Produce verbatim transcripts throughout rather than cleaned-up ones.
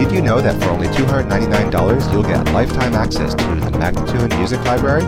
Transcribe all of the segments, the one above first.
Did you know that for only two hundred ninety-nine dollars you'll get lifetime access to the Magnatune Music Library?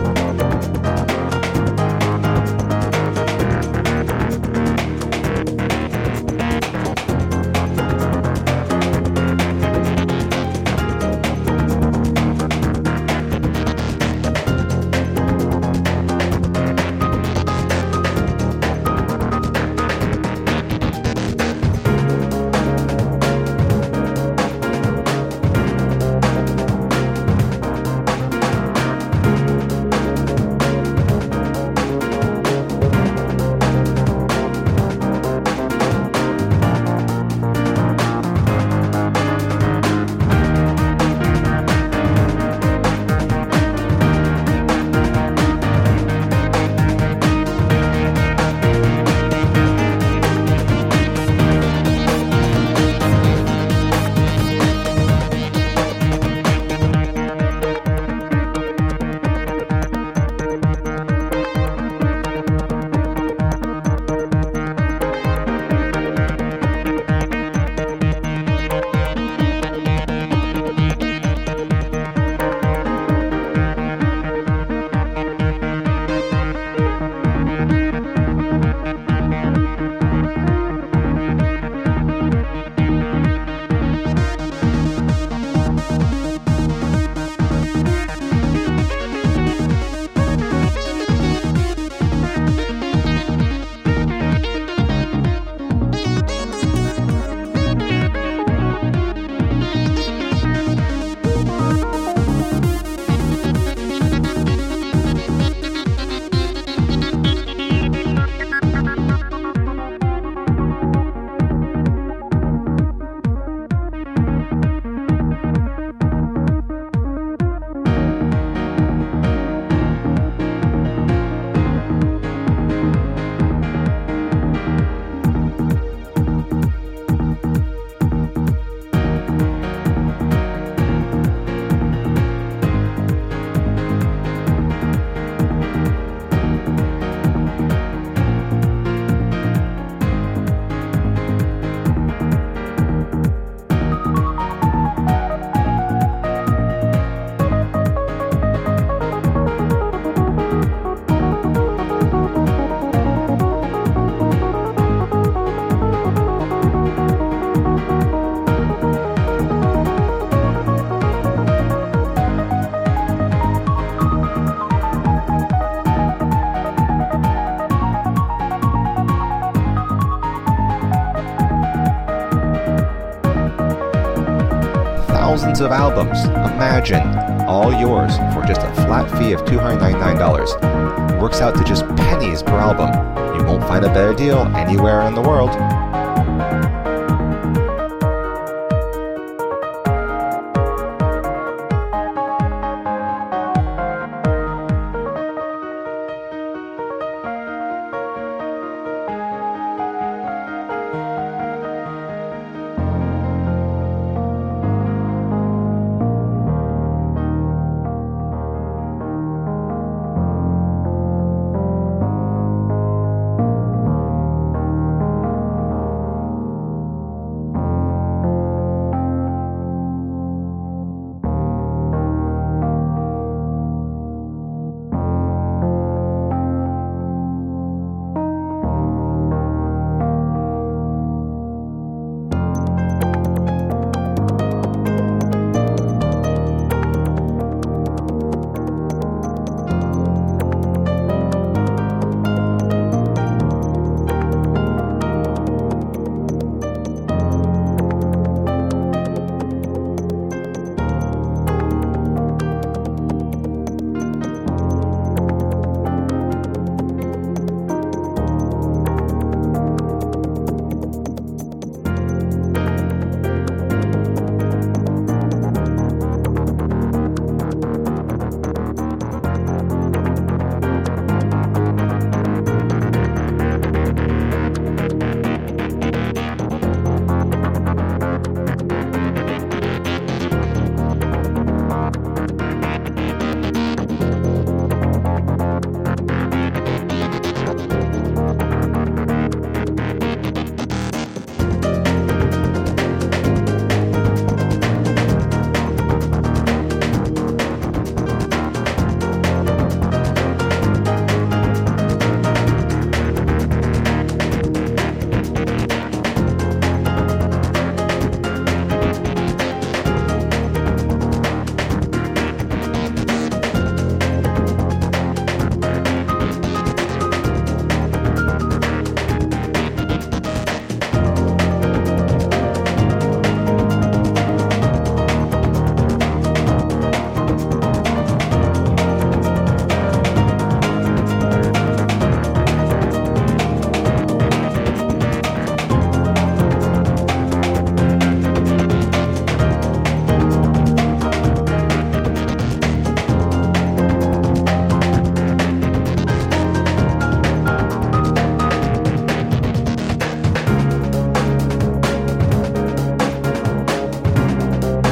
Thousands of albums, imagine, all yours for just a flat fee of two hundred ninety-nine dollars. Works out to just pennies per album. You won't find a better deal anywhere in the world.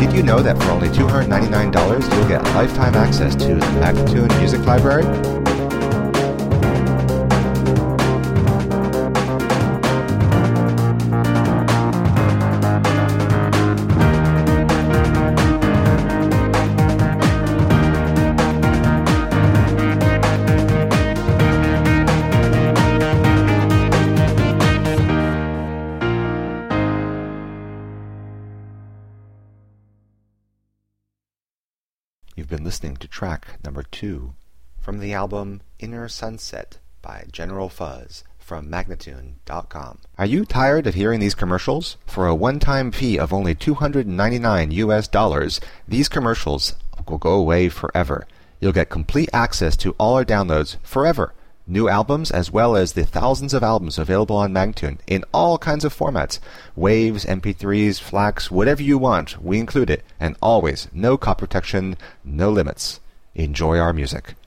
Did you know that for only two hundred ninety-nine dollars you'll get lifetime access to the Magnatune Music Library? You've been listening to track number two from the album Inner Sunset by General Fuzz from Magnatune dot com. Are you tired of hearing these commercials? For a one-time fee of only two hundred ninety-nine U S dollars, these commercials will go away forever. You'll get complete access to all our downloads forever. New albums as well as the thousands of albums available on Magnatune in all kinds of formats. Waves, M P threes, FLACs, whatever you want, we include it. And always, no copy protection, no limits. Enjoy our music.